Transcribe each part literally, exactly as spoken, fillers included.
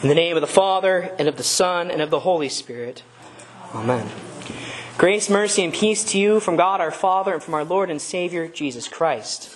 In the name of the Father, and of the Son, and of the Holy Spirit. Amen. Grace, mercy, and peace to you from God our Father and from our Lord and Savior, Jesus Christ.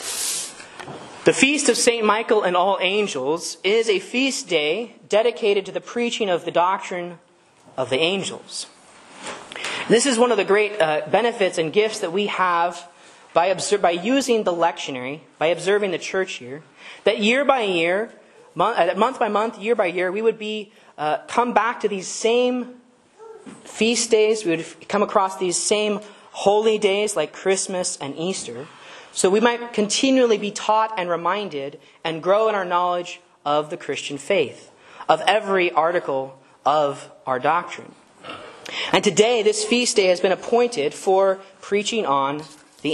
The Feast of Saint Michael and all angels is a feast day dedicated to the preaching of the doctrine of the angels. This is one of the great uh, benefits and gifts that we have by, observe, by using the lectionary, by observing the church year, that year by year, month, month by month, year by year, we would be uh, come back to these same feast days. We would come across these same holy days like Christmas and Easter. So we might continually be taught and reminded and grow in our knowledge of the Christian faith, of every article of our doctrine. And today, this feast day has been appointed for preaching on the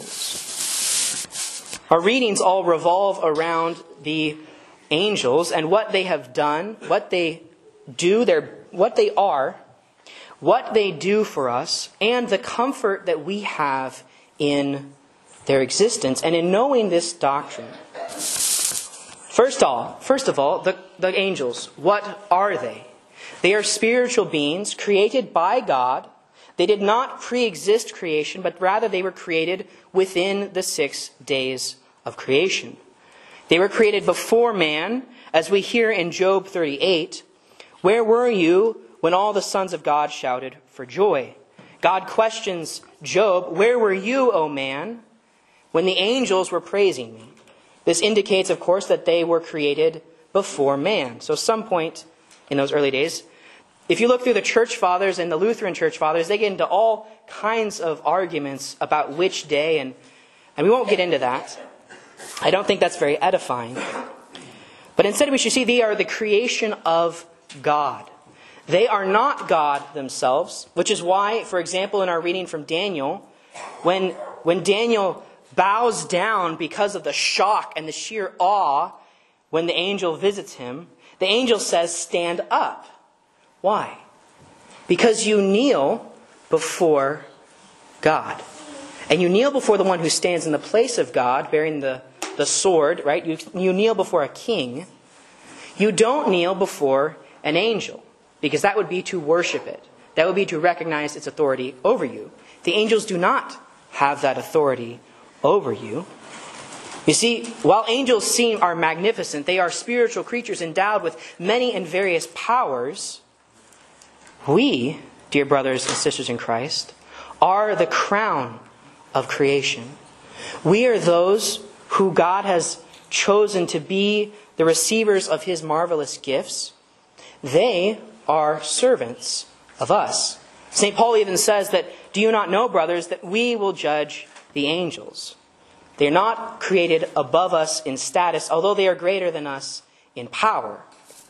angels. Our readings all revolve around the angels and what they have done, what they do, their, what they are, what they do for us, and the comfort that we have in their existence and in knowing this doctrine. First of all, first of all, the, the angels, what are they? They are spiritual beings created by God. They did not pre-exist creation, but rather they were created within the six days of creation. They were created before man, as we hear in Job thirty-eight. Where were you when all the sons of God shouted for joy? God questions Job, where were you, O man, when the angels were praising me? This indicates, of course, that they were created before man. So some point in those early days, if you look through the church fathers and the Lutheran church fathers, they get into all kinds of arguments about which day, and, and we won't get into that. I don't think that's very edifying. But instead we should see they are the creation of God. They are not God themselves, which is why, for example, in our reading from Daniel, when, when Daniel bows down because of the shock and the sheer awe when the angel visits him, the angel says, stand up. Why? Because you kneel before God. And you kneel before the one who stands in the place of God, bearing the, the sword, right? You, you kneel before a king. You don't kneel before an angel, because that would be to worship it. That would be to recognize its authority over you. The angels do not have that authority over you. You see, while angels seem are magnificent, they are spiritual creatures endowed with many and various powers. We, dear brothers and sisters in Christ, are the crown of creation. We are those who God has chosen to be the receivers of His marvelous gifts. They are servants of us. Saint Paul even says that, do you not know, brothers, that we will judge the angels? They are not created above us in status, although they are greater than us in power.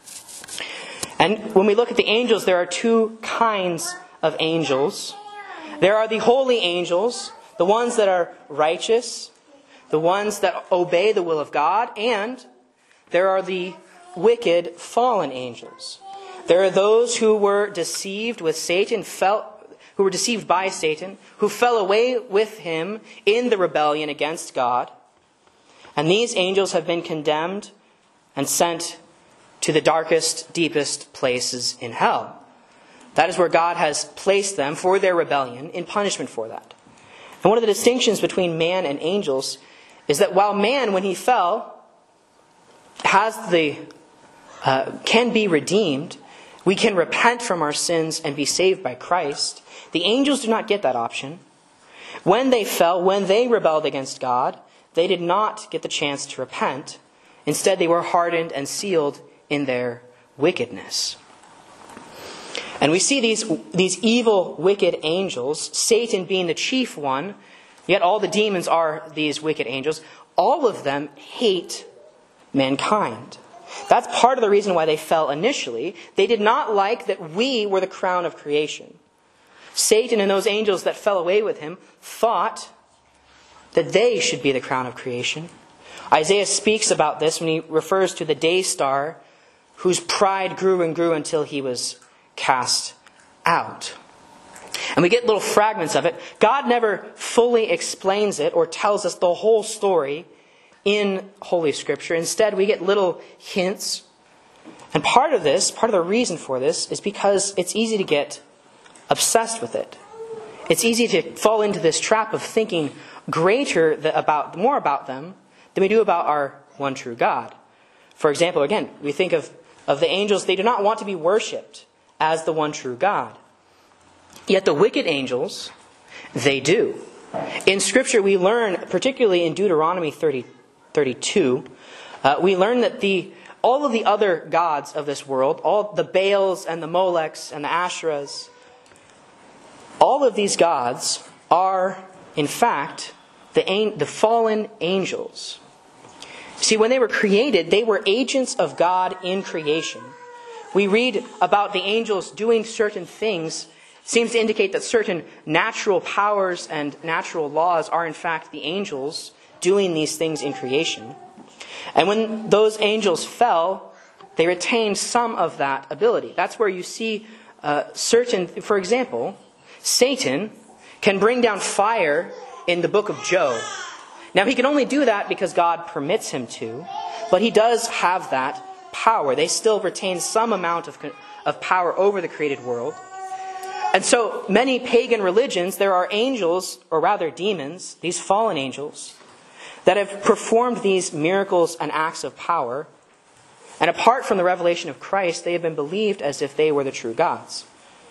And when we look at the angels, there are two kinds of angels. There are the holy angels, the ones that are righteous, the ones that obey the will of God, and there are the wicked fallen angels. There are those who were deceived with Satan, fell, who were deceived by Satan, who fell away with him in the rebellion against God. And these angels have been condemned and sent to the darkest, deepest places in hell. That is where God has placed them for their rebellion in punishment for that. And one of the distinctions between man and angels is that while man, when he fell, has the uh, can be redeemed, we can repent from our sins and be saved by Christ. The angels do not get that option. When they fell, when they rebelled against God, they did not get the chance to repent. Instead, they were hardened and sealed in their wickedness. And we see these, these evil, wicked angels, Satan being the chief one, yet all the demons are these wicked angels. All of them hate mankind. That's part of the reason why they fell initially. They did not like that we were the crown of creation. Satan and those angels that fell away with him thought that they should be the crown of creation. Isaiah speaks about this when he refers to the day star whose pride grew and grew until he was cast out. And we get little fragments of it. God never fully explains it or tells us the whole story in Holy Scripture. Instead, we get little hints And part of this, part of the reason for this, is because it's easy to get obsessed with it. It's easy to fall into this trap of thinking greater th- about, more about them than we do about our one true God. For example, again, we think of, of the angels, they do not want to be worshipped as the one true God. Yet the wicked angels, they do. In Scripture, we learn, particularly in Deuteronomy thirty, thirty-two, uh, we learn that the all of the other gods of this world, all the Baals and the Molechs and the Asherahs, all of these gods are, in fact, the, the fallen angels. See, when they were created, they were agents of God in creation. We read about the angels doing certain things. It seems to indicate that certain natural powers and natural laws are, in fact, the angels doing these things in creation. And when those angels fell, they retained some of that ability. That's where you see uh, certain, for example, Satan can bring down fire in the book of Job. Now, he can only do that because God permits him to, but he does have that power. They still retain some amount of, of power over the created world. And so, many pagan religions, there are angels, or rather demons, these fallen angels, that have performed these miracles and acts of power. And apart from the revelation of Christ, they have been believed as if they were the true gods.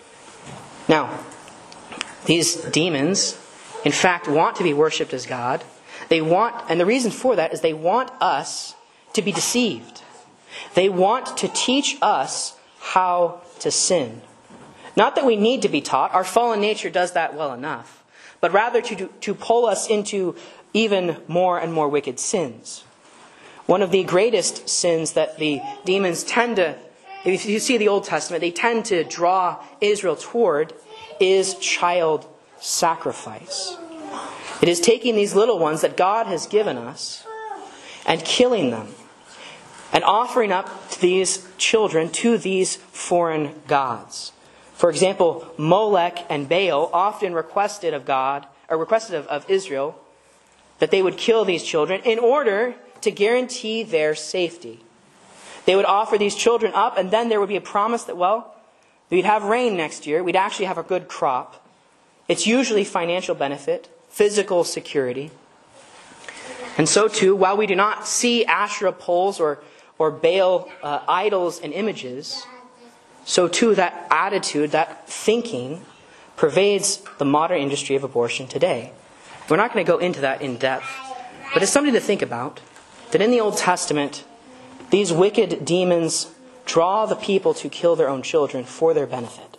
Now, these demons, in fact, want to be worshipped as God. They want, and the reason for that is they want us to be deceived. They want to teach us how to sin. Not that we need to be taught. Our fallen nature does that well enough. But rather to, to pull us into even more and more wicked sins. One of the greatest sins that the demons tend to, if you see the Old Testament, they tend to draw Israel toward is child sacrifice. It is taking these little ones that God has given us and killing them and offering up these children to these foreign gods. For example, Molech and Baal often requested of God, or requested of, of Israel, that they would kill these children in order to guarantee their safety. They would offer these children up, and then there would be a promise that, well, we'd have rain next year. We'd actually have a good crop. It's usually financial benefit, physical security. And so too, while we do not see Asherah poles or, or Baal uh, idols and images, so too that attitude, that thinking, pervades the modern industry of abortion today. We're not going to go into that in depth, but it's something to think about, that in the Old Testament, these wicked demons draw the people to kill their own children for their benefit.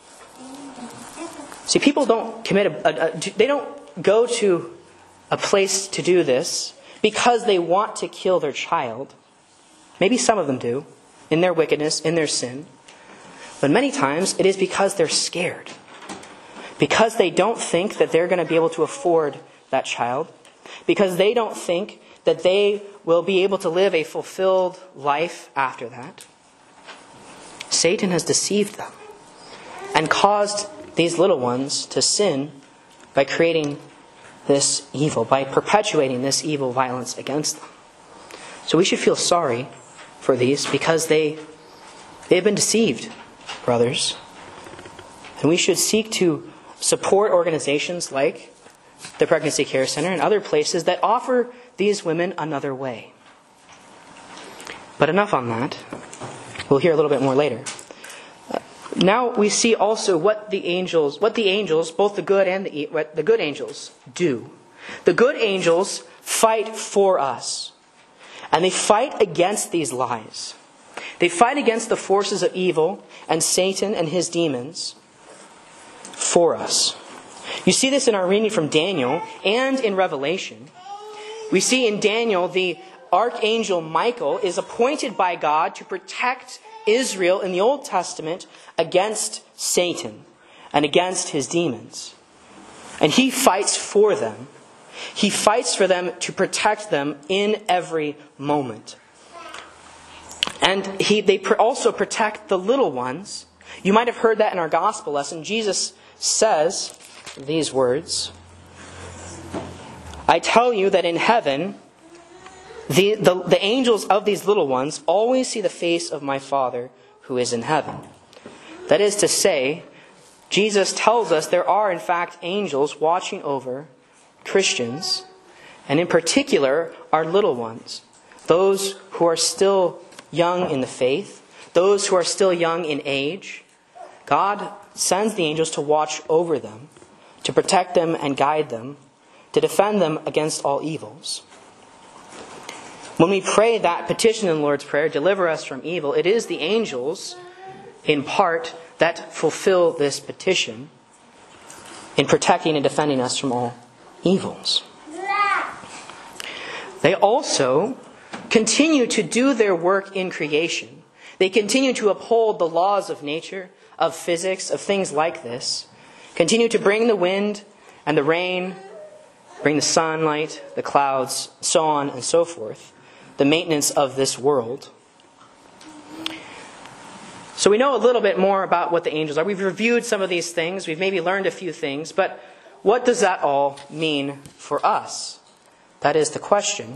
See, people don't commit a, a, a they don't go to a place to do this because they want to kill their child. Maybe some of them do, in their wickedness, in their sin. But many times it is because they're scared. Because they don't think that they're going to be able to afford that child. Because they don't think that they will be able to live a fulfilled life after that. Satan has deceived them and caused these little ones to sin by creating this evil, by perpetuating this evil violence against them. So we should feel sorry for these because they, they have been deceived, brothers. And we should seek to support organizations like the Pregnancy Care Center and other places that offer these women another way. But enough on that. We'll hear a little bit more later. Uh, now we see also what the angels, what the angels, both the good and the what the good angels do. The good angels fight for us. And they fight against these lies. They fight against the forces of evil and Satan and his demons for us. You see this in our reading from Daniel and in Revelation. We see in Daniel the archangel Michael is appointed by God to protect Israel in the Old Testament against Satan and against his demons. And he fights for them. He fights for them to protect them in every moment. And he, they also protect the little ones. You might have heard that in our gospel lesson. Jesus says these words, I tell you that in heaven The, the, the angels of these little ones always see the face of my Father who is in heaven. That is to say, Jesus tells us there are in fact angels watching over Christians, and in particular our little ones, those who are still young in the faith, those who are still young in age. God sends the angels to watch over them, to protect them and guide them, to defend them against all evils. When we pray that petition in the Lord's Prayer, deliver us from evil, it is the angels, in part, that fulfill this petition in protecting and defending us from all evils. They also continue to do their work in creation. They continue to uphold the laws of nature, of physics, of things like this. Continue to bring the wind and the rain, bring the sunlight, the clouds, so on and so forth. The maintenance of this world. So we know a little bit more about what the angels are. We've reviewed some of these things. We've maybe learned a few things. But what does that all mean for us? That is the question.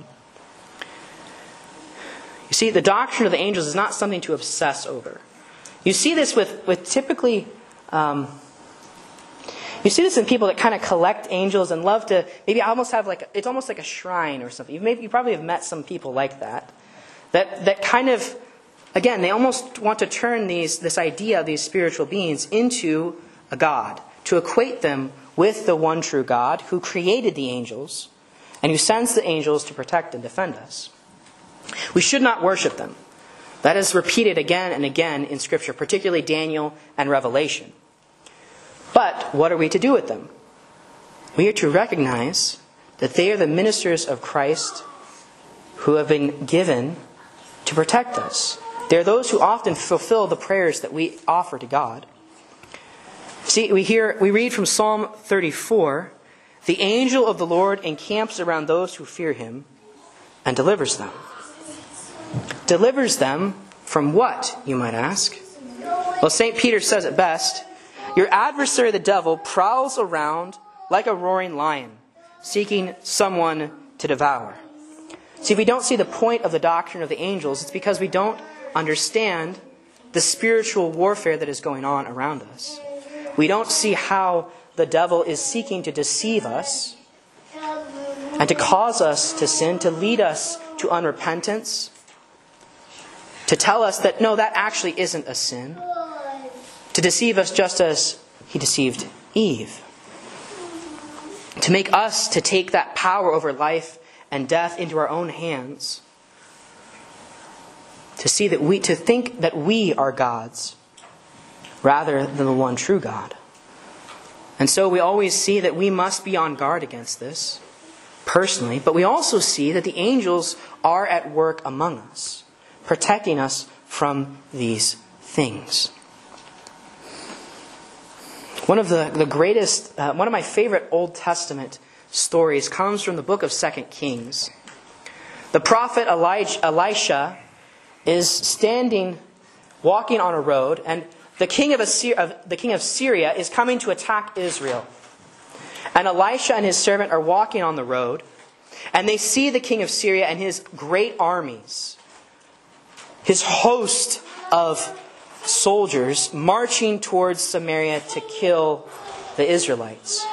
You see, the doctrine of the angels is not something to obsess over. You see this with, with typically... Um, You see this in people that kind of collect angels and love to maybe almost have like, it's almost like a shrine or something. You, maybe, you probably have met some people like that. That that kind of, again, they almost want to turn these this idea of these spiritual beings into a god. To equate them with the one true God who created the angels and who sends the angels to protect and defend us. We should not worship them. That is repeated again and again in Scripture, particularly Daniel and Revelation. But what are we to do with them? We are to recognize that they are the ministers of Christ who have been given to protect us. They are those who often fulfill the prayers that we offer to God. See, we hear, we read from Psalm thirty-four, "The angel of the Lord encamps around those who fear him and delivers them." Delivers them from what, you might ask? Well, Saint Peter says it best. Your adversary, the devil, prowls around like a roaring lion, seeking someone to devour. See, if we don't see the point of the doctrine of the angels, it's because we don't understand the spiritual warfare that is going on around us. We don't see how the devil is seeking to deceive us and to cause us to sin, to lead us to unrepentance, to tell us that, no, that actually isn't a sin. To deceive us just as he deceived Eve. To make us to take that power over life and death into our own hands. To see that we, to think that we are gods rather than the one true God. And so we always see that we must be on guard against this personally, but we also see that the angels are at work among us, protecting us from these things. One of the, the greatest, uh, one of my favorite Old Testament stories comes from the book of Second Kings. The prophet Elijah, Elisha is standing, walking on a road, and the king of, Assyria, of the king of Syria is coming to attack Israel. And Elisha and his servant are walking on the road, and they see the king of Syria and his great armies, his host of soldiers marching towards Samaria to kill the Israelites.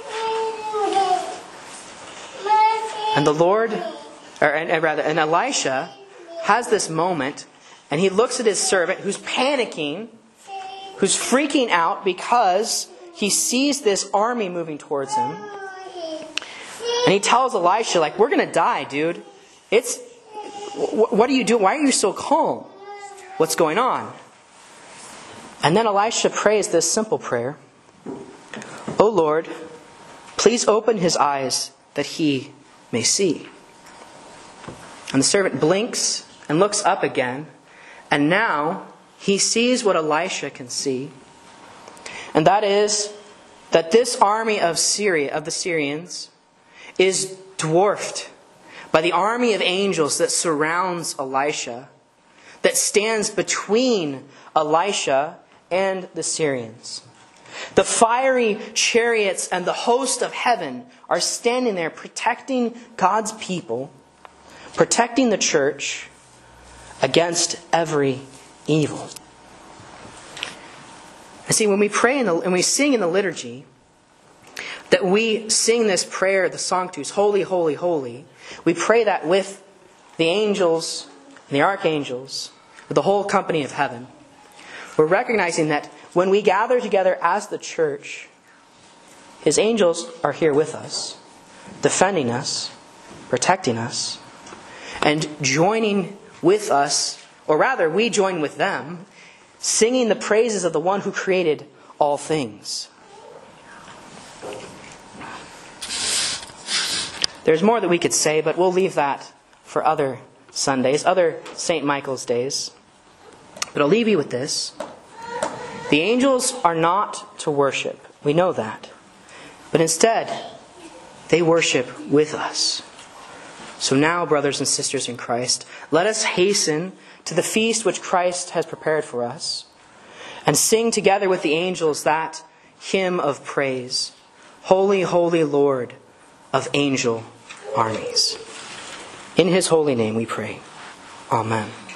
And the Lord, or and, and rather, and Elisha has this moment, and he looks at his servant who's panicking, who's freaking out because he sees this army moving towards him. And he tells Elisha, like, we're going to die, dude. It's, what are you doing? Why are you so calm? What's going on? And then Elisha prays this simple prayer. O Lord, please open his eyes that he may see. And the servant blinks and looks up again. And now he sees what Elisha can see. And that is that this army of Syria, of the Syrians, is dwarfed by the army of angels that surrounds Elisha, that stands between Elisha and the Syrians. The fiery chariots and the host of heaven are standing there protecting God's people, protecting the church against every evil. And see, when we pray in the, and we sing in the liturgy, that we sing this prayer, the Sanctus, holy, holy, holy, we pray that with the angels and the archangels, with the whole company of heaven. We're recognizing that when we gather together as the church, His angels are here with us, defending us, protecting us, and joining with us, or rather, we join with them, singing the praises of the one who created all things. There's more that we could say, but we'll leave that for other Sundays, other Saint Michael's days. But I'll leave you with this. The angels are not to worship. We know that. But instead, they worship with us. So now, brothers and sisters in Christ, let us hasten to the feast which Christ has prepared for us, and sing together with the angels that hymn of praise. Holy, holy Lord of angel armies. In His holy name we pray. Amen.